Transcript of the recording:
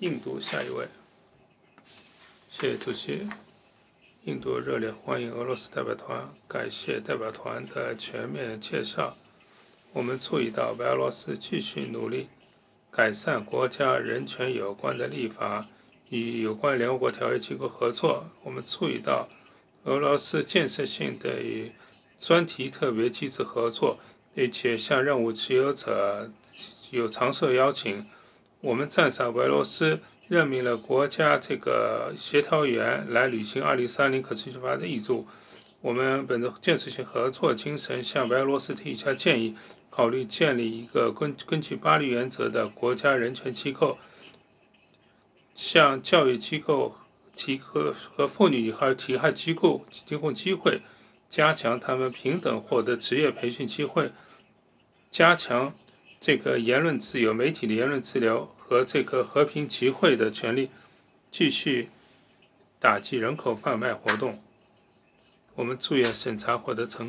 印度下一位，谢谢主席。印度热烈欢迎俄罗斯代表团，感谢代表团的全面介绍。我们注意到白俄罗斯继续努力改善国家人权有关的立法，与有关联合国条约机构合作。我们注意到俄罗斯建设性的与专题特别机制合作，并且向任务持有者有常设邀请。我们赞赏白俄罗斯任命了国家协调员来履行2030可持续发展的义务。我们本着建设性合作精神，向白俄罗斯提下建议，考虑建立一个根据巴黎原则的国家人权机构，向教育机构和妇女和体害机构提供机会，加强他们平等获得职业培训机会，加强言论自由、媒体的言论自由和和平集会的权利，继续打击人口贩卖活动。我们祝愿审查获得成功。